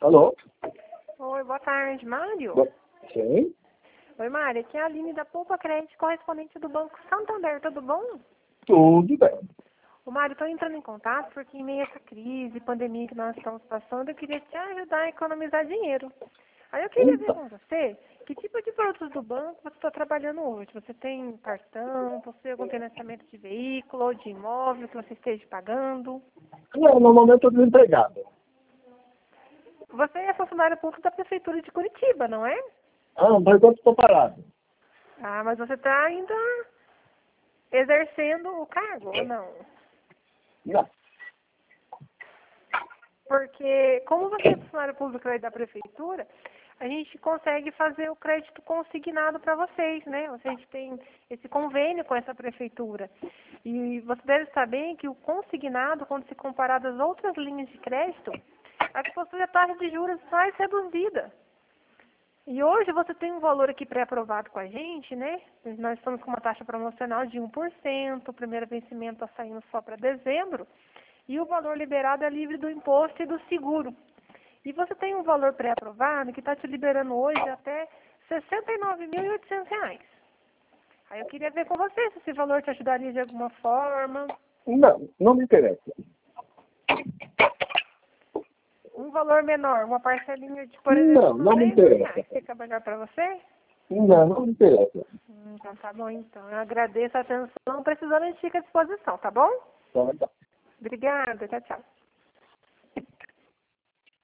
Alô? Oi, boa tarde, Mário. Sim? Oi, Mário, aqui é a Aline da Poupa Crédito, correspondente do Banco Santander, tudo bom? Tudo bem. O Mário, estou entrando em contato porque em meio a essa crise, pandemia que nós estamos passando, eu queria te ajudar a economizar dinheiro. Aí eu queria ver Então, com você que tipo de produtos do banco você está trabalhando hoje. Você tem cartão, possui algum financiamento de veículo ou de imóvel que você esteja pagando? não, no momento eu estou desempregado. Você é funcionário público da Prefeitura de Curitiba, não é? Ah, por enquanto estou parado. Ah, mas você está ainda exercendo o cargo ou não? Não. Porque, como você é funcionário público aí da prefeitura, a gente consegue fazer o crédito consignado para vocês, né? A gente tem esse convênio com essa prefeitura. E você deve saber que o consignado, quando se comparado às outras linhas de crédito, a que possui a taxa de juros mais reduzida. E hoje você tem um valor aqui pré-aprovado com a gente, né? Nós estamos com uma taxa promocional de 1%, o primeiro vencimento está saindo só para dezembro, e o valor liberado é livre do imposto e do seguro. E você tem um valor pré-aprovado que está te liberando hoje até R$ 69.800. Aí eu queria ver com você se esse valor te ajudaria de alguma forma. Não, não me interessa. Um valor menor, uma parcelinha de, por Não, exemplo, não me interessa. R$ 90. Fica melhor para você? Não, não me interessa. Então tá bom, então. Eu agradeço a atenção. Precisando, a gente fica à disposição, tá bom? Tá, tá. Obrigada. Tchau, tchau.